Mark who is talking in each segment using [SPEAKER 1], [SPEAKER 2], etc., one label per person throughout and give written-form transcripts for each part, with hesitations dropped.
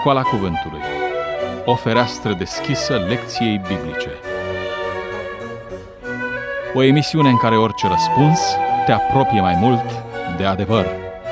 [SPEAKER 1] Școala Cuvântului. O fereastră deschisă lecției biblice. O emisiune în care orice răspuns te apropie mai mult de adevăr.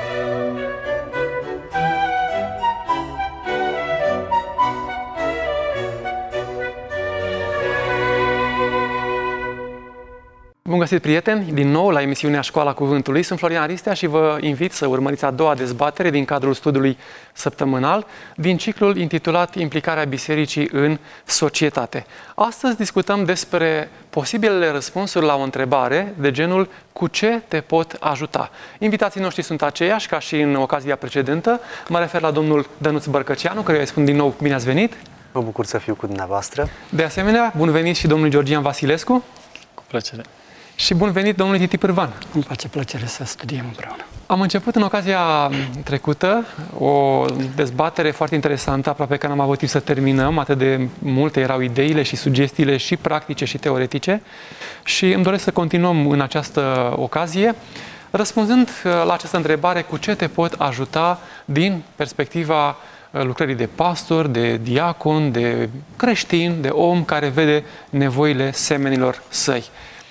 [SPEAKER 2] Bun găsit, prieteni, din nou la emisiunea Școala Cuvântului. Sunt Florian Ristea și vă invit să urmăriți a doua dezbatere din cadrul studiului săptămânal din ciclul intitulat Implicarea Bisericii în societate. Astăzi discutăm despre posibilele răspunsuri la o întrebare de genul: cu ce te pot ajuta? Invitații noștri sunt aceiași ca și în ocazia precedentă. Mă refer la domnul Dănuț Bărcăceanu, căruia îi spun din nou bine ați venit.
[SPEAKER 3] Mă bucur să fiu cu dumneavoastră.
[SPEAKER 2] De asemenea, bun venit și domnul Georgian Vasilescu.
[SPEAKER 4] Cu plăcere.
[SPEAKER 2] Și bun venit, domnul Titi Pârvan.
[SPEAKER 5] Îmi face plăcere să studiem împreună.
[SPEAKER 2] Am început în ocazia trecută o dezbatere foarte interesantă, aproape că n-am avut timp să terminăm, atât de multe erau ideile și sugestiile și practice și teoretice, și îmi doresc să continuăm în această ocazie, răspunzând la această întrebare: cu ce te pot ajuta din perspectiva lucrării de pastor, de diacon, de creștin, de om care vede nevoile semenilor săi.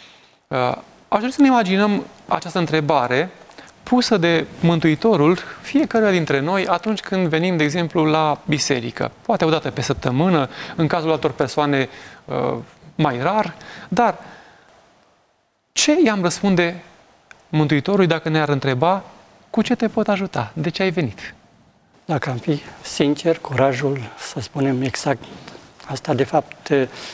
[SPEAKER 2] Aș vrea să ne imaginăm această întrebare pusă de Mântuitorul fiecăruia dintre noi atunci când venim, de exemplu, la biserică. Poate o dată pe săptămână, în cazul altor persoane mai rar, dar ce i-am răspunde Mântuitorului dacă ne-ar întreba: cu ce te pot ajuta? De ce ai venit?
[SPEAKER 5] Dacă am fi sincer, curajul să spunem exact asta, de fapt,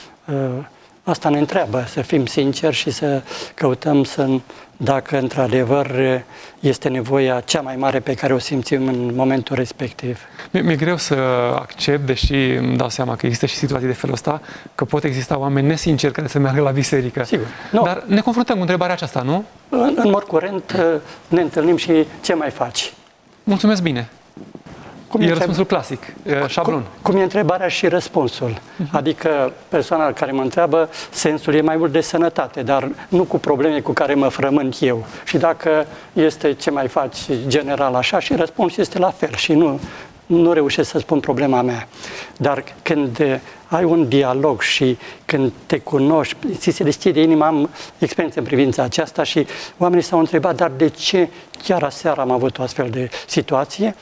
[SPEAKER 5] asta ne întreabă, să fim sinceri și să căutăm dacă într-adevăr este nevoia cea mai mare pe care o simțim în momentul respectiv.
[SPEAKER 2] Mi-e greu să accept, deși îmi dau seama că există și situații de felul ăsta, că pot exista oameni nesinceri care să meargă la biserică.
[SPEAKER 5] Sigur.
[SPEAKER 2] Dar ne confruntăm cu întrebarea aceasta, nu?
[SPEAKER 5] În mod curent ne întâlnim și ce mai faci?
[SPEAKER 2] Mulțumesc bine. E răspunsul clasic, șablon.
[SPEAKER 5] Cum e întrebarea și răspunsul. Adică persoana care mă întreabă, sensul e mai mult de sănătate, dar nu cu probleme cu care mă frământ eu. Și dacă este ce mai faci general așa, și răspunsul este la fel și nu reușesc să spun problema mea. Dar când ai un dialog și când te cunoști, ți se deschide inima, am experiență în privința aceasta și oamenii s-au întrebat: dar de ce chiar aseară am avut o astfel de situație?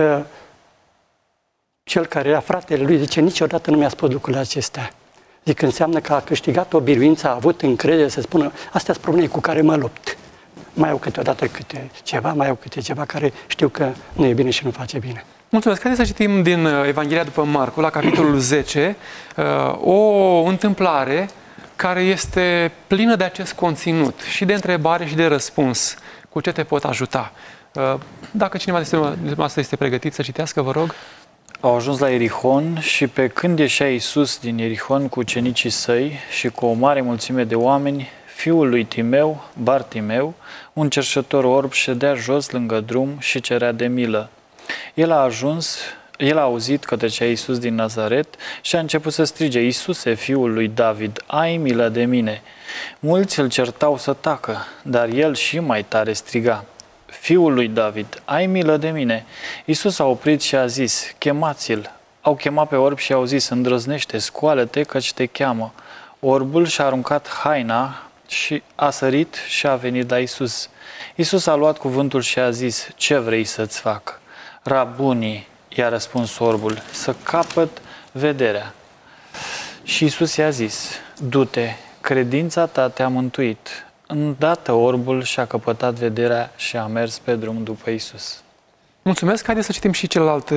[SPEAKER 5] Cel care era fratele lui zice: niciodată nu mi-a spus lucrurile acestea. Zic, înseamnă că a câștigat o biruință, a avut încredere să spună: astea sunt probleme cu care mă lupt. Mai au câteodată câte ceva care știu că nu e bine și nu face bine.
[SPEAKER 2] Mulțumesc. Haideți să citim din Evanghelia după Marcu, la capitolul 10, o întâmplare care este plină de acest conținut, și de întrebare și de răspuns. Cu ce te pot ajuta? Dacă cineva dintre noastre este pregătit să citească, vă rog.
[SPEAKER 4] Au ajuns la Ierihon și pe când ieșea Iisus din Ierihon cu ucenicii săi și cu o mare mulțime de oameni, fiul lui Timeu, Bartimeu, un cerșetor orb, ședea jos lângă drum și cerea de milă. El a auzit că trecea Iisus din Nazaret și a început să strige: Iisuse, fiul lui David, ai milă de mine! Mulți îl certau să tacă, dar el și mai tare striga: Fiul lui David, ai milă de mine! Iisus a oprit și a zis: chemați-l! Au chemat pe orb și au zis: îndrăznește, scoală-te, căci te cheamă. Orbul și-a aruncat haina și a sărit și a venit la Iisus. Iisus a luat cuvântul și a zis: ce vrei să-ți fac? Rabuni, i-a răspuns orbul, să capăt vederea. Și Iisus i-a zis: du-te, credința ta te-a mântuit. Îndată orbul și-a căpătat vederea și a mers pe drum după Iisus.
[SPEAKER 2] Mulțumesc. Haideți să citim și celălalt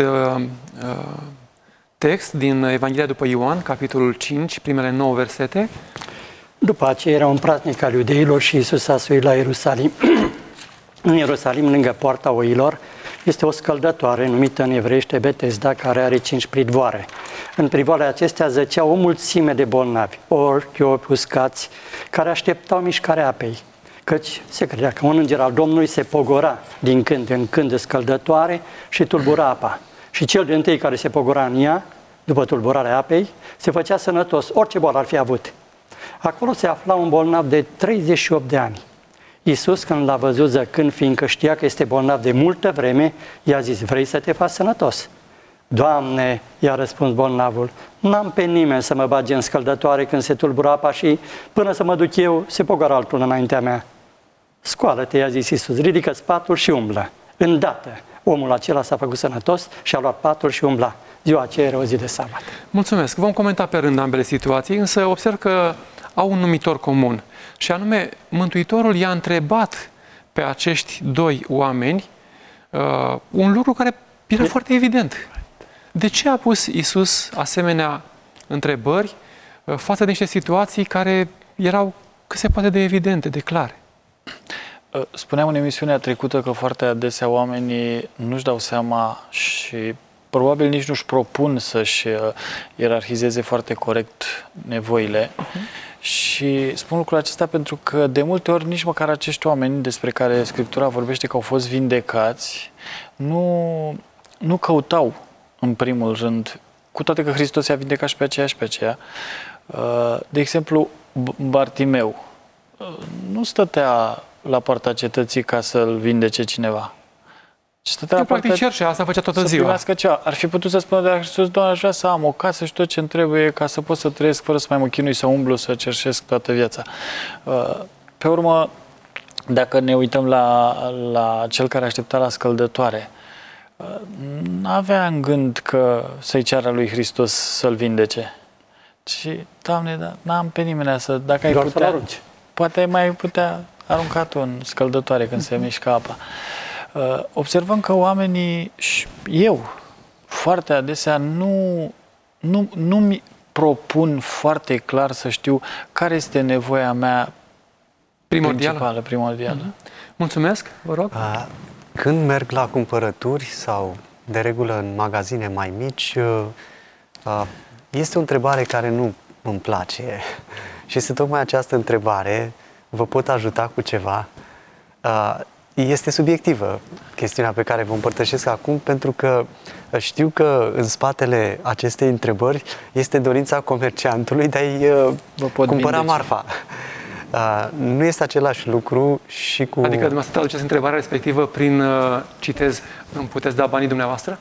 [SPEAKER 2] text din Evanghelia după Ioan, capitolul 5, primele 9 versete.
[SPEAKER 5] După aceea era un praznic al iudeilor și Iisus a suit la Ierusalim. În Ierusalim, lângă poarta oilor, este o scăldătoare numită în evreiește Betesda, care are 5 pridvoare. În privoarele acestea zăcea o mulțime de bolnavi, orbi, uscați, care așteptau mișcarea apei, căci se credea că un înger al Domnului se pogora din când în când de scăldătoare și tulbura apa. Și cel dintâi care se pogora în ea, după tulburarea apei, se făcea sănătos, orice boală ar fi avut. Acolo se afla un bolnav de 38 de ani. Iisus, când l-a văzut zăcând, fiindcă știa că este bolnav de multă vreme, i-a zis: vrei să te faci sănătos? Doamne, i-a răspuns bolnavul, n-am pe nimeni să mă bage în scăldătoare când se tulbură apa și până să mă duc eu, se pogoară altul înaintea mea. Scoală-te, i-a zis Iisus, ridică-ți patul și umblă. Îndată, omul acela s-a făcut sănătos și a luat patul și umbla. Ziua aceea era o zi de sabat.
[SPEAKER 2] Mulțumesc. Vom comenta pe rând ambele situații, însă observ că au un numitor comun. Și anume, Mântuitorul i-a întrebat pe acești doi oameni un lucru care era foarte evident. De ce a pus Iisus asemenea întrebări față de niște situații care erau cât se poate de evidente, de clare?
[SPEAKER 4] Spuneam în emisiunea trecută că foarte adesea oamenii nu-și dau seama și probabil nici nu-și propun să-și ierarhizeze foarte corect nevoile. Și spun lucrul acesta pentru că de multe ori nici măcar acești oameni despre care Scriptura vorbește că au fost vindecați, nu căutau în primul rând, cu toate că Hristos i-a vindecat și pe aceea și pe aceea. De exemplu, Bartimeu nu stătea la poarta cetății ca să-l vindece cineva.
[SPEAKER 2] Eu practic cerșea, asta făcea toată ziua.
[SPEAKER 4] Ceva. Ar fi putut să spună de la Hristos, Doamne, aș vrea să am o casă și tot ce-mi trebuie ca să pot să trăiesc fără să mai mă chinui, să umblu, să cerșesc toată viața. Pe urmă, dacă ne uităm la cel care aștepta la scăldătoare, n-avea în gând că să-i ceară lui Hristos să-l vindece. Și, Doamne, n-am pe nimeni să... Dacă ai putea, poate mai putea arunca tu în scăldătoare când se mișcă apa. Observăm că oamenii, și eu, foarte adesea nu-mi propun foarte clar să știu care este nevoia mea primordială.
[SPEAKER 2] Mulțumesc, vă rog.
[SPEAKER 3] Când merg la cumpărături sau de regulă în magazine mai mici, este o întrebare care nu îmi place. Și este tocmai această întrebare, vă pot ajuta cu ceva? Este subiectivă chestiunea pe care vă împărtășesc acum, pentru că știu că în spatele acestei întrebări este dorința comerciantului de a-i cumpăra marfa. Nu este același lucru și cu...
[SPEAKER 2] Adică dumneavoastră traduceți întrebarea respectivă prin, citez, îmi puteți da banii dumneavoastră?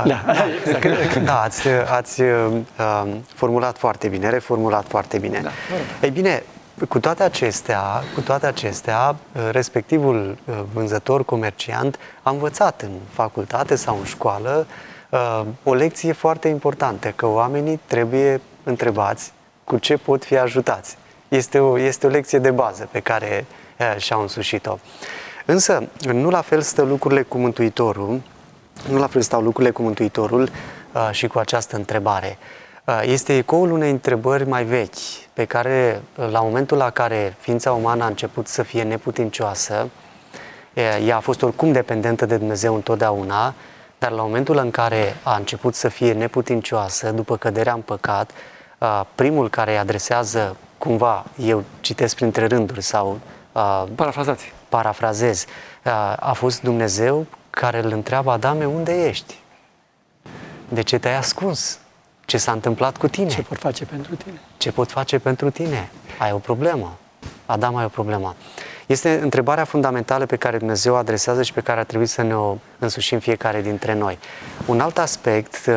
[SPEAKER 3] Da, ați formulat foarte bine, reformulat foarte bine. Da, ei bine, cu toate acestea, respectivul vânzător, comerciant, a învățat în facultate sau în școală o lecție foarte importantă, că oamenii trebuie întrebați cu ce pot fi ajutați. Este o lecție de bază pe care și-au însușit-o. Însă, nu la fel stau lucrurile cu Mântuitorul, și cu această întrebare. Este ecoul unei întrebări mai vechi, pe care, la momentul la care ființa umană a început să fie neputincioasă, ea a fost oricum dependentă de Dumnezeu întotdeauna, dar la momentul în care a început să fie neputincioasă, după căderea în păcat, primul care îi adresează, cumva, eu citesc printre rânduri sau parafrazez, a fost Dumnezeu care îl întreabă: Adame, unde ești? De ce te-ai ascuns? Ce s-a întâmplat cu tine?
[SPEAKER 5] Ce pot face pentru tine?
[SPEAKER 3] Ce pot face pentru tine? Ai o problemă. Adam, ai o problemă. Este întrebarea fundamentală pe care Dumnezeu o adresează și pe care ar trebui să ne o însușim fiecare dintre noi. Un alt aspect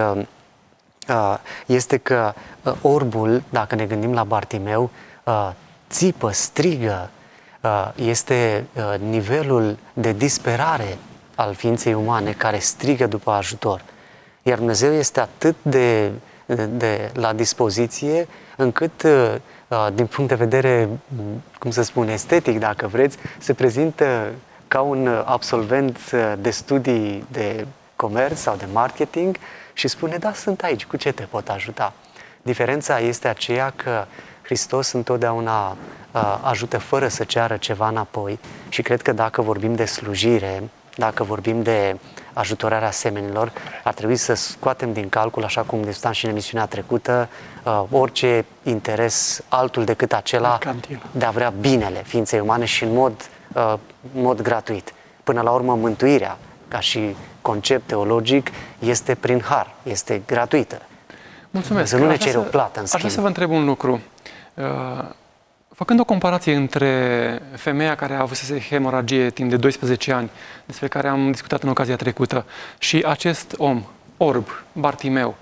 [SPEAKER 3] este că orbul, dacă ne gândim la Bartimeu, țipă, strigă, este nivelul de disperare al ființei umane care strigă după ajutor. Iar Dumnezeu este atât de la dispoziție, încât, din punct de vedere, cum să spun, estetic, dacă vreți, se prezintă ca un absolvent de studii de comerț sau de marketing și spune: da, sunt aici, cu ce te pot ajuta? Diferența este aceea că Hristos întotdeauna ajută fără să ceară ceva înapoi, și cred că dacă vorbim de slujire, dacă vorbim de ajutorarea semenilor, ar trebui să scoatem din calcul, așa cum discutam și în emisiunea trecută, orice interes altul decât acela de a vrea binele ființei umane și în mod gratuit. Până la urmă, mântuirea, ca și concept teologic, este prin har, este gratuită.
[SPEAKER 2] Mulțumesc.
[SPEAKER 3] Să nu ne cere o plată în schimb.
[SPEAKER 2] Aș vrea să vă întreb un lucru. Făcând o comparație între femeia care a avut hemoragie timp de 12 ani, despre care am discutat în ocazia trecută, și acest om orb, Bartimeu.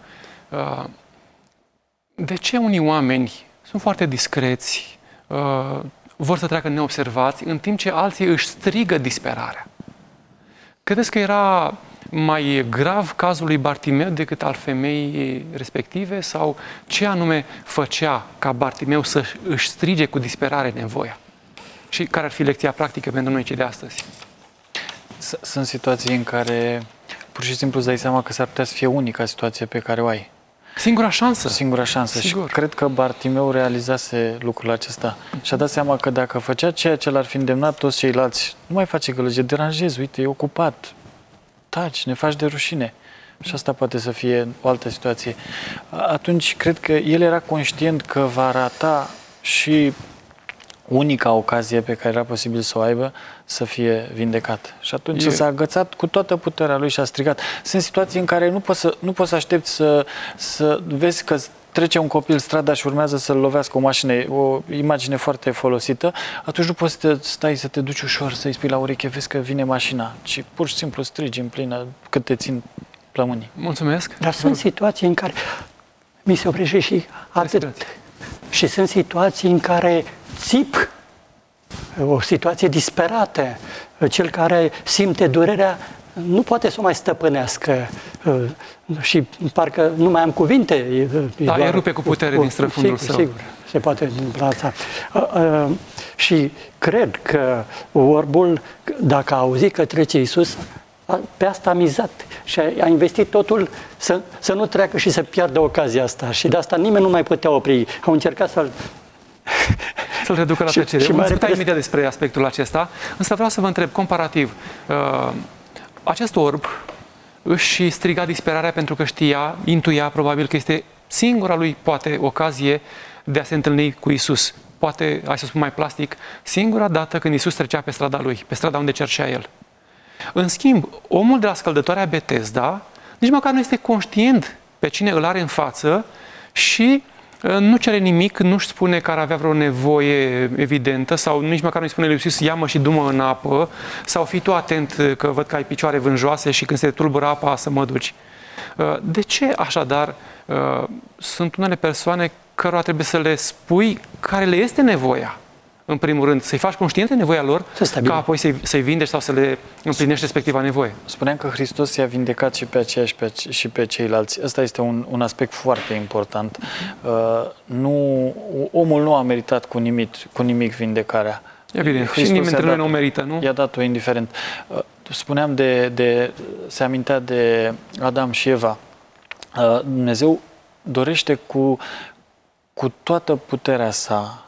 [SPEAKER 2] De ce unii oameni sunt foarte discreți, vor să treacă neobservați, în timp ce alții își strigă disperarea? Credeți că era mai grav cazul lui Bartimeu decât al femeii respective? Sau ce anume făcea ca Bartimeu să își strige cu disperare nevoia? Și care ar fi lecția practică pentru noi cei de astăzi?
[SPEAKER 4] Sunt situații în care pur și simplu îți dai seama că s-ar putea să fie unica situație pe care o ai.
[SPEAKER 2] Singura șansă.
[SPEAKER 4] Singura șansă. Sigur. Și cred că Bartimeu realizase lucrul acesta. Și-a dat seama că dacă făcea ceea ce l-ar fi îndemnat toți ceilalți, nu mai face gălăgie, deranjezi, uite, e ocupat, taci, ne faci de rușine. Și asta poate să fie o altă situație. Atunci, cred că el era conștient că va rata și unica ocazie pe care era posibil să o aibă, să fie vindecat. Și atunci s-a agățat cu toată puterea lui și a strigat. Sunt situații în care nu poți să aștepți să vezi că trece un copil strada și urmează să-l lovească o mașină, o imagine foarte folosită, atunci nu poți să stai să te duci ușor, să-i spui la ureche, vezi că vine mașina, ci pur și simplu strigi în plină cât te țin plămânii.
[SPEAKER 2] Mulțumesc.
[SPEAKER 5] Dar sunt situații în care mi se oprește și atât. Și sunt situații în care țip, o situație disperată. Cel care simte durerea nu poate să o mai stăpânească și parcă nu mai am cuvinte.
[SPEAKER 2] Da, îi rupe cu putere din străfundul său.
[SPEAKER 5] Sigur, se poate întâmpla asta. Și cred că orbul, dacă a auzit că trece Iisus, pe asta a mizat și a investit totul să nu treacă și să piardă ocazia asta. Și de asta nimeni nu mai putea opri. Au încercat
[SPEAKER 2] să-l reducă la tăcere. Vom discuta imediat despre aspectul acesta, însă vreau să vă întreb, comparativ, acest orb își striga disperarea pentru că intuia probabil că este singura lui, poate, ocazie de a se întâlni cu Iisus. Poate, hai să spun mai plastic, singura dată când Iisus trecea pe strada lui, pe strada unde cercea el. În schimb, omul de la scăldătoarea Betesda nici măcar nu este conștient pe cine îl are în față și nu cere nimic, nu-și spune că ar avea vreo nevoie evidentă sau nici măcar nu-i spune lui Iisus, ia-mă și du-mă în apă sau fii tu atent că văd că ai picioare vânjoase și când se tulbură apa să mă duci. De ce așadar sunt unele persoane cărora trebuie să le spui care le este nevoia? În primul rând, să-i faci conștiente nevoia lor, ca apoi să-i vindești sau să le împlinești respectiva nevoie.
[SPEAKER 4] Spuneam că Hristos i-a vindecat și pe aceia și pe ceilalți. Ăsta este un aspect foarte important. Omul nu a meritat cu nimic vindecarea.
[SPEAKER 2] Evident, Hristos și nimeni dintre noi nu o merită, nu?
[SPEAKER 4] I-a dat-o indiferent. Spuneam se amintea de Adam și Eva. Dumnezeu dorește cu toată puterea sa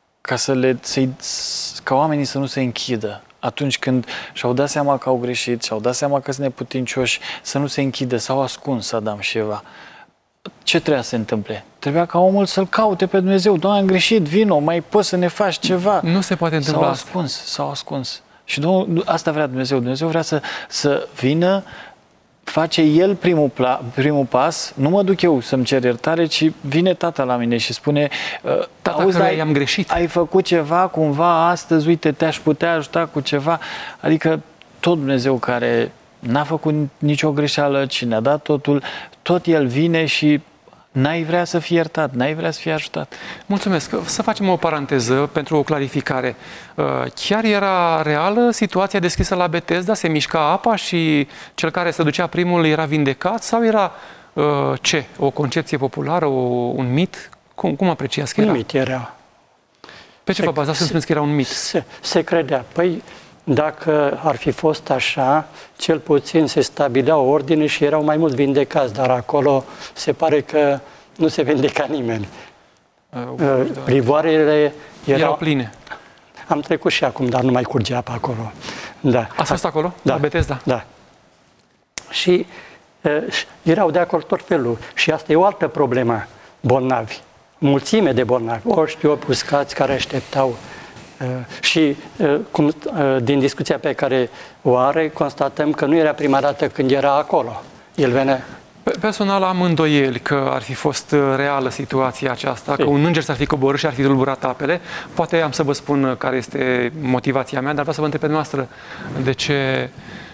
[SPEAKER 4] ca oamenii să nu se închidă. Atunci când și-au dat seama că au greșit, și-au dat seama că sunt neputincioși, să nu se închidă, s-au ascuns Adam și Eva. Ce trebuia să se întâmple? Trebuia ca omul să-L caute pe Dumnezeu. Doamne, am greșit, vino, mai poți să ne faci ceva.
[SPEAKER 2] Nu se poate întâmpla.
[SPEAKER 4] S-au ascuns. Și asta vrea Dumnezeu. Dumnezeu vrea să vină, face El primul pas, nu mă duc eu să-mi cer iertare, ci vine Tata la mine și spune, auzi,
[SPEAKER 2] am greșit.
[SPEAKER 4] Ai făcut ceva cumva astăzi, uite, te-aș putea ajuta cu ceva. Adică tot Dumnezeu care n-a făcut nicio greșeală, ci ne-a dat totul, tot El vine și n-ai vrea să fii iertat, n-ai vrea să fii ajutat.
[SPEAKER 2] Mulțumesc. Să facem o paranteză pentru o clarificare. Chiar era reală situația descrisă la Betesda? Se mișca apa și cel care se ducea primul era vindecat? Sau era ce? O concepție populară? Un mit? Cum apreciați că era?
[SPEAKER 5] Un mit era.
[SPEAKER 2] Pe ce vă bazați să spuneți că era un mit?
[SPEAKER 5] Se credea. Păi, dacă ar fi fost așa, cel puțin se stabilea o ordine și erau mai mult vindecați, dar acolo se pare nu se vindeca nimeni. Privoarele
[SPEAKER 2] erau pline.
[SPEAKER 5] Am trecut și acum, dar nu mai curge apa acolo. Da.
[SPEAKER 2] Ați fost acolo?
[SPEAKER 5] Da.
[SPEAKER 2] La Betesda?
[SPEAKER 5] Da. Și erau de acolo tot felul. Și asta e o altă problemă, bolnavi. Mulțime de bolnavi, oști, uscați care așteptau. Și din discuția pe care o are, constatăm că nu era prima dată când era acolo. El venea.
[SPEAKER 2] Personal am îndoieli că ar fi fost reală situația aceasta, că un înger s-ar fi coborât și ar fi tulburat apele. Poate am să vă spun care este motivația mea, dar vreau să vă întreb pe noastră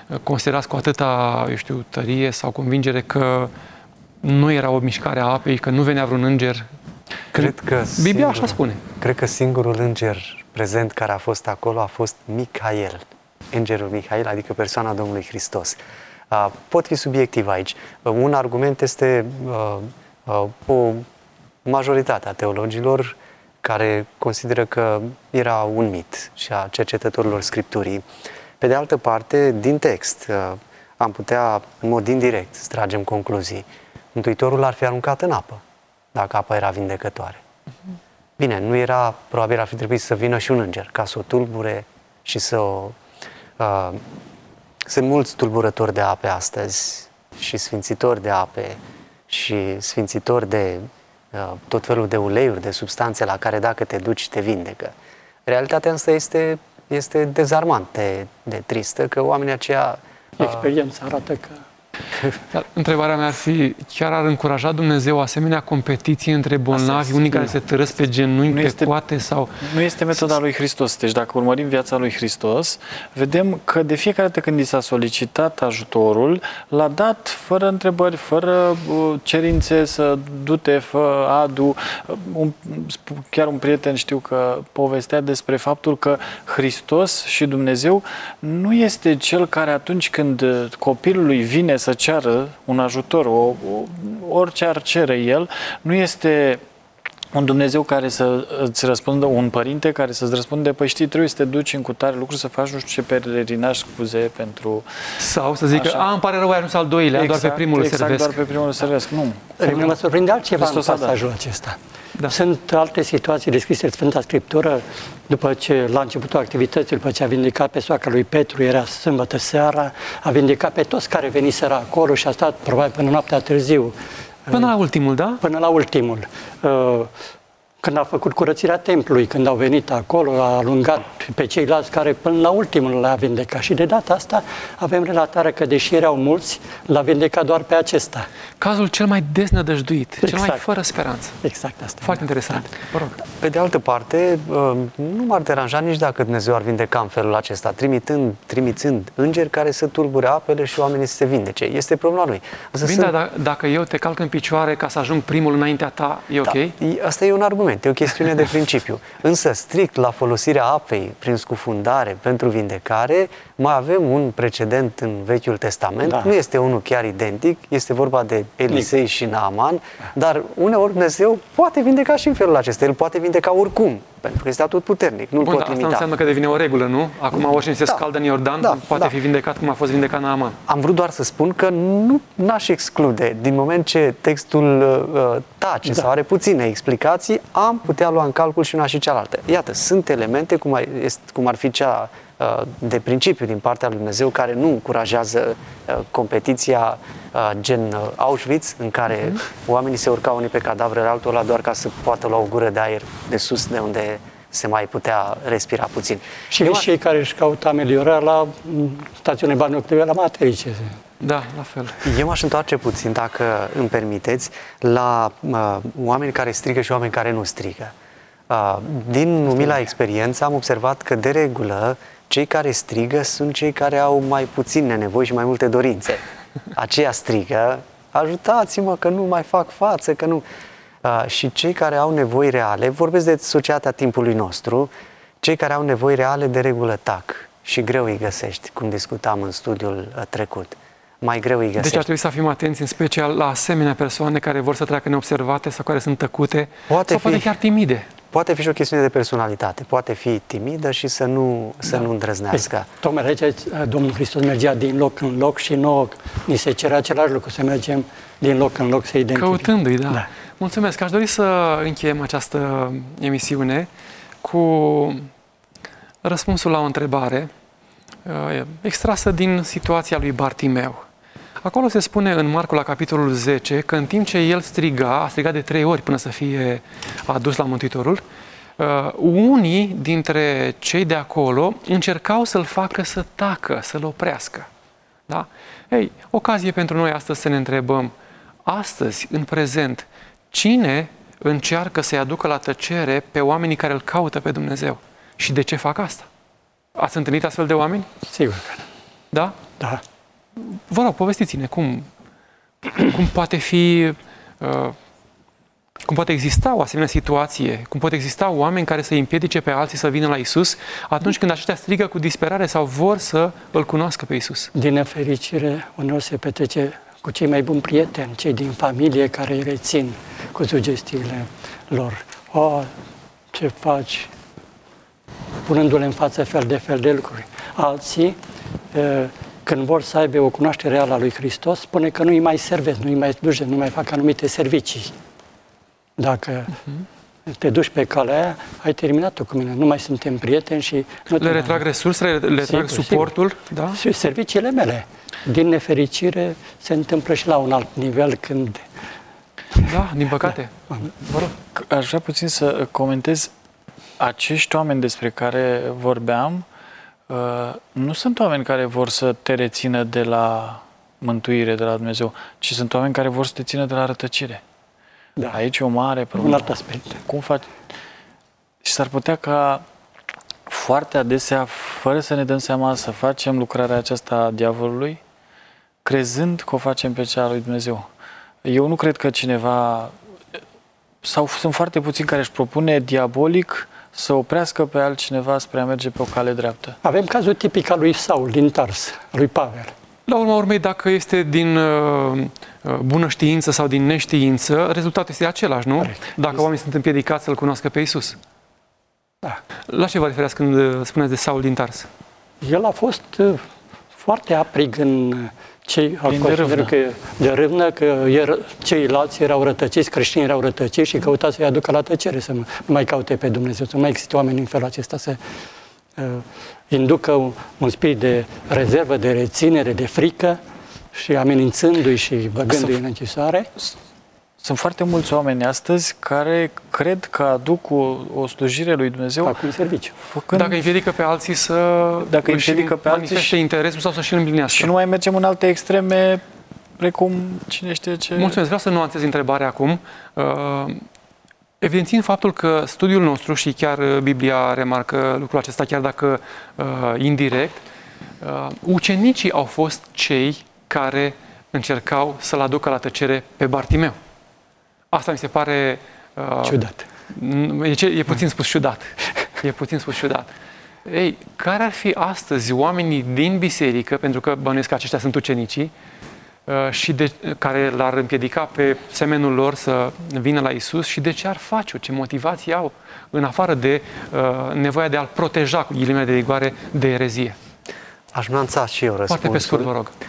[SPEAKER 2] considerați cu atâta, eu știu, tărie sau convingere că nu era o mișcare a apei, că nu venea vreun înger?
[SPEAKER 3] Cred că
[SPEAKER 2] Biblia așa spune.
[SPEAKER 3] Cred că singurul înger prezent care a fost acolo a fost Mihail, îngerul Mihail, adică persoana Domnului Hristos. Pot fi subiectiv aici. Un argument este o majoritate a teologilor care consideră că era un mit și a cercetătorilor Scripturii. Pe de altă parte, din text, am putea, în mod indirect, să tragem concluzii. Mântuitorul ar fi aruncat în apă, dacă apa era vindecătoare. Bine, nu era, probabil ar fi trebuit să vină și un înger, ca să o tulbure și să o... Sunt mulți tulburători de ape astăzi și sfințitori de ape și sfințitori de tot felul de uleiuri, de substanțe la care dacă te duci te vindecă. Realitatea însă este dezarmant de tristă, că oamenii aceia...
[SPEAKER 5] Experiența arată că...
[SPEAKER 2] Dar întrebarea mea ar fi, chiar ar încuraja Dumnezeu asemenea competiție între bolnavi, unii care se târăsc pe genunchi, pe coate sau...
[SPEAKER 4] Nu este metoda lui Hristos. Deci dacă urmărim viața lui Hristos, vedem că de fiecare dată când i s-a solicitat ajutorul, l-a dat fără întrebări, fără cerințe, să du-te, fă, adu. Chiar un prieten știu că povestea despre faptul că Hristos și Dumnezeu nu este cel care atunci când copilului vine să ceară un ajutor, orice ar cere el, nu este un Dumnezeu care să îți răspundă, un părinte care să-ți răspunde, păi știi, trebuie să te duci în cutare lucru, să faci nu știu ce pelerinaj, scuze pentru...
[SPEAKER 2] Sau să zică, îmi pare rău, ai ajuns al doilea,
[SPEAKER 4] exact,
[SPEAKER 2] doar pe primul servesc.
[SPEAKER 4] doar pe primul servesc. Nu.
[SPEAKER 5] Mă surprinde altceva în pasajul acesta. Da. Sunt alte situații descrise în Sfânta Scriptură, după ce la începutul activității, după ce a vindecat pe soacra lui Petru, era sâmbătă seara, a vindecat pe toți care veniseră acolo și a stat probabil până noaptea târziu.
[SPEAKER 2] Până la ultimul, da?
[SPEAKER 5] Până la ultimul. Când a făcut curățirea templului, când au venit acolo, a alungat pe ceilalți care până la ultimul l-a vindecat. Și de data asta avem relatarea că, deși erau mulți, l-a vindecat doar pe acesta.
[SPEAKER 2] Cazul cel mai deznădăjduit,
[SPEAKER 5] exact.
[SPEAKER 2] Cel mai fără speranță.
[SPEAKER 5] Exact asta.
[SPEAKER 2] Foarte interesant. Vă rog.
[SPEAKER 3] Pe de altă parte, nu m-ar deranja nici dacă Dumnezeu ar vindeca în felul acesta, trimițând îngeri care să tulbure apele și oamenii să se vindece. Este problema lui.
[SPEAKER 2] Bine, dar dacă eu te calc în picioare ca să ajung primul înaintea ta, e ok?
[SPEAKER 3] Asta e un argument, e o chestiune de principiu. Însă, strict la folosirea apei prin scufundare pentru vindecare, mai avem un precedent în Vechiul Testament. Da. Nu este unul chiar identic, este vorba de Elisei și Naaman, dar uneori Dumnezeu poate vindeca și în felul acesta. El poate vindeca oricum, pentru că este atotputernic, nu-l pot limita.
[SPEAKER 2] Asta înseamnă că devine o regulă, nu? Acum oricine se scaldă în Iordan, poate fi vindecat cum a fost vindecat Naaman.
[SPEAKER 3] Am vrut doar să spun că nu n-aș exclude, din moment ce textul tace sau are puține explicații, am putea lua în calcul și una și cealaltă. Iată, sunt elemente, cum ar fi cea de principiu din partea lui Dumnezeu, care nu încurajează competiția gen Auschwitz, în care oamenii se urcau unii pe cadavrele altora doar ca să poată lua o gură de aer de sus, de unde se mai putea respira puțin.
[SPEAKER 5] Și cei care își caută ameliorarea la stațiune balneocle la Materice.
[SPEAKER 2] Da, la fel.
[SPEAKER 3] Eu m-aș întoarce puțin, dacă îmi permiteți, la oameni care strigă și oameni care nu strigă. Din umila experiență am observat că, de regulă, cei care strigă sunt cei care au mai puține nevoi și mai multe dorințe. Aceia strigă, ajutați-mă că nu mai fac față, că nu... Și cei care au nevoi reale, vorbesc de societatea timpului nostru, cei care au nevoi reale de regulă tac și greu îi găsești, cum discutam în studiul trecut. Mai greu îi găsești.
[SPEAKER 2] Deci ar trebui să fim atenți în special la asemenea persoane care vor să treacă neobservate sau care sunt tăcute sau poate chiar timide.
[SPEAKER 3] Poate fi și o chestiune de personalitate. Poate fi timidă și să nu îndrăznească.
[SPEAKER 5] Tocmai aici Domnul Hristos mergea din loc în loc și nouă ni se cerea același lucru, să mergem din loc în loc să identificăm.
[SPEAKER 2] Căutându-i, da. Mulțumesc. Aș dori să încheiem această emisiune cu răspunsul la o întrebare extrasă din situația lui Bartimeu. Acolo se spune în Marcu, la capitolul 10, că în timp ce el a strigat de 3 ori până să fie adus la Mântuitorul, unii dintre cei de acolo încercau să-l facă să tacă, să-l oprească. Da? Ei, ocazie pentru noi astăzi să ne întrebăm, astăzi, în prezent, cine încearcă să-i aducă la tăcere pe oamenii care îl caută pe Dumnezeu? Și de ce fac asta? Ați întâlnit astfel de oameni?
[SPEAKER 5] Sigur că
[SPEAKER 2] da.
[SPEAKER 5] Da.
[SPEAKER 2] Vă rog, povestiți-ne cum poate fi... cum poate exista o asemenea situație, cum pot exista oameni care să îi împiedice pe alții să vină la Isus atunci când aceștia strigă cu disperare sau vor să îl cunoască pe Isus.
[SPEAKER 5] Din nefericire, uneori se petrece cu cei mai buni prieteni, cei din familie care îi rețin cu sugestiile lor. O, ce faci? Punându-le în față fel de lucruri. Alții, când vor să aibă o cunoaștere reală a lui Hristos, spune că nu îi mai servesc, nu îi mai duce, nu mai fac anumite servicii. Dacă te duci pe calea aia, ai terminat-o cu mine. Nu mai suntem prieteni și... Nu
[SPEAKER 2] le retrag resursele, le retrag suportul. Da?
[SPEAKER 5] Și serviciile mele. Din nefericire se întâmplă și la un alt nivel când...
[SPEAKER 2] Da, din păcate.
[SPEAKER 5] Da.
[SPEAKER 2] Vă rog.
[SPEAKER 4] Aș vrea puțin să comentez acești oameni despre care vorbeam. Nu sunt oameni care vor să te rețină de la mântuire, de la Dumnezeu, ci sunt oameni care vor să te țină de la rătăcire.
[SPEAKER 5] Da.
[SPEAKER 4] Aici e o mare problemă.
[SPEAKER 5] Un alt aspect.
[SPEAKER 4] Cum faci? Și s-ar putea ca foarte adesea, fără să ne dăm seama, să facem lucrarea aceasta a diavolului, crezând că o facem pe cea a lui Dumnezeu. Eu nu cred că cineva, sau sunt foarte puțini care își propune diabolic să oprească pe altcineva spre a merge pe o cale dreaptă.
[SPEAKER 5] Avem cazul tipic al lui Saul din Tars, lui Pavel.
[SPEAKER 2] La urma urmei, dacă este din bună știință sau din neștiință, rezultatul este același, nu?
[SPEAKER 5] Corect.
[SPEAKER 2] Dacă oamenii sunt împiedicați să-L cunoască pe Iisus.
[SPEAKER 5] Da.
[SPEAKER 2] La ce vă referați când spuneți de Saul din Tars?
[SPEAKER 5] El a fost foarte aprig în cei de râvnă, că ceilalți erau rătăciți, creștinii erau rătăciți și căuta să-i aducă la tăcere, să nu mai caute pe Dumnezeu, să nu mai existe oameni în felul acesta, să inducă un spirit de rezervă, de reținere, de frică și amenințându-i și băgându-i în închisoare.
[SPEAKER 4] Sunt foarte mulți oameni astăzi care cred că aduc o slujire lui Dumnezeu.
[SPEAKER 5] Fac un serviciu.
[SPEAKER 2] Dacă împiedică pe alții
[SPEAKER 4] Dacă împiedică pe alții
[SPEAKER 2] manifeste interesul sau să-și îl împlinească.
[SPEAKER 4] Și nu mai mergem în alte extreme, precum cine știe ce...
[SPEAKER 2] Mulțumesc. Vreau să nuanțez întrebarea acum. Evidențiind faptul că studiul nostru, și chiar Biblia remarcă lucrul acesta, chiar dacă indirect, ucenicii au fost cei care încercau să-l aducă la tăcere pe Bartimeu. Asta mi se pare...
[SPEAKER 5] Ciudat.
[SPEAKER 2] E puțin spus ciudat. E puțin spus ciudat. Ei, care ar fi astăzi oamenii din biserică, pentru că bănuiesc că aceștia sunt ucenicii, și care l-ar împiedica pe semenul lor să vină la Isus și de ce ar face-o, ce motivații au, în afară de nevoia de a-l proteja, cu ghilimele de rigoare, de erezie?
[SPEAKER 3] Aș nuanța și eu răspunsul.
[SPEAKER 2] Foarte pe scurt, vă rog.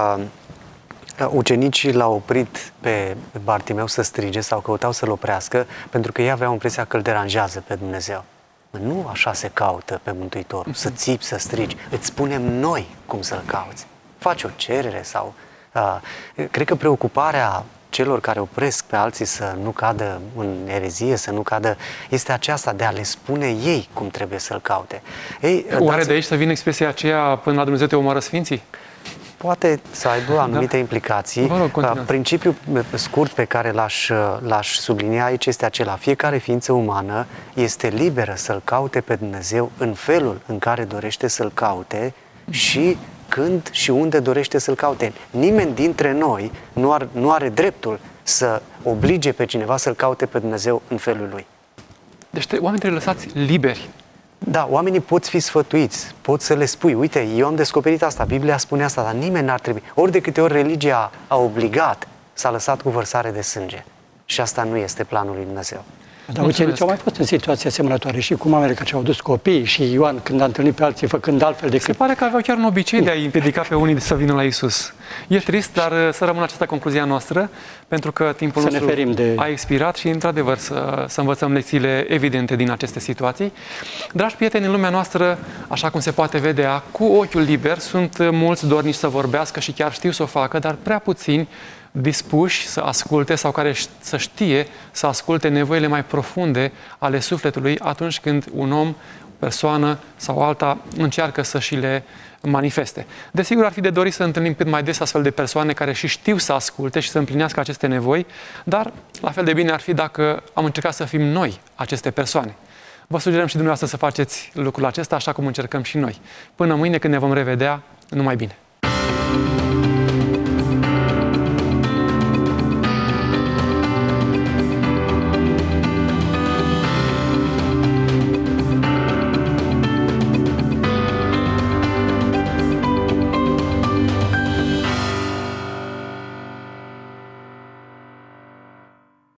[SPEAKER 3] Ucenicii l-au oprit pe Bartimeu să strige sau căutau să-l oprească pentru că ei aveau impresia că îl deranjează pe Dumnezeu. Nu așa se caută pe Mântuitorul, să țipi, să strigi. Îți spunem noi cum să-l cauți. Faci o cerere sau... Cred că preocuparea celor care opresc pe alții să nu cadă în erezie, să nu cadă, este aceasta de a le spune ei cum trebuie să-l caute.
[SPEAKER 2] Oare de aici să vină expresia aceea până la Dumnezeu te omoară sfinții?
[SPEAKER 3] Poate să aibă anumite implicații. Principiul scurt pe care l-aș sublinia aici este acela. Fiecare ființă umană este liberă să-L caute pe Dumnezeu în felul în care dorește să-L caute și când și unde dorește să-L caute. Nimeni dintre noi nu are dreptul să oblige pe cineva să-L caute pe Dumnezeu în felul lui.
[SPEAKER 2] Deci oamenii trebuie lăsați liberi.
[SPEAKER 3] Da, oamenii pot fi sfătuiți, pot să le spui, uite, eu am descoperit asta, Biblia spune asta, dar nimeni n-ar trebui. Ori de câte ori religia a obligat, s-a lăsat cu vărsare de sânge. Și asta nu este planul lui Dumnezeu.
[SPEAKER 5] Dar ucenicii au mai fost în situații asemănătoare și cu mamele care și-au dus copiii și Ioan când a întâlnit pe alții făcând altfel decât...
[SPEAKER 2] Se pare că aveau chiar un obicei de a-i împiedica pe unii să vină la Isus. E trist, dar să rămână această concluzia noastră, pentru că timpul nostru a expirat și, într-adevăr, să învățăm lecțiile evidente din aceste situații. Dragi prieteni, în lumea noastră, așa cum se poate vedea, cu ochiul liber, sunt mulți dornici să vorbească și chiar știu să o facă, dar prea puțini dispuși să asculte sau care să știe să asculte nevoile mai profunde ale sufletului atunci când un om, persoană sau alta încearcă să și le manifeste. Desigur, ar fi de dorit să întâlnim cât mai des astfel de persoane care și știu să asculte și să împlinească aceste nevoi, dar la fel de bine ar fi dacă am încercat să fim noi aceste persoane. Vă sugerăm și dumneavoastră să faceți lucrul acesta așa cum încercăm și noi. Până mâine când ne vom revedea, numai bine!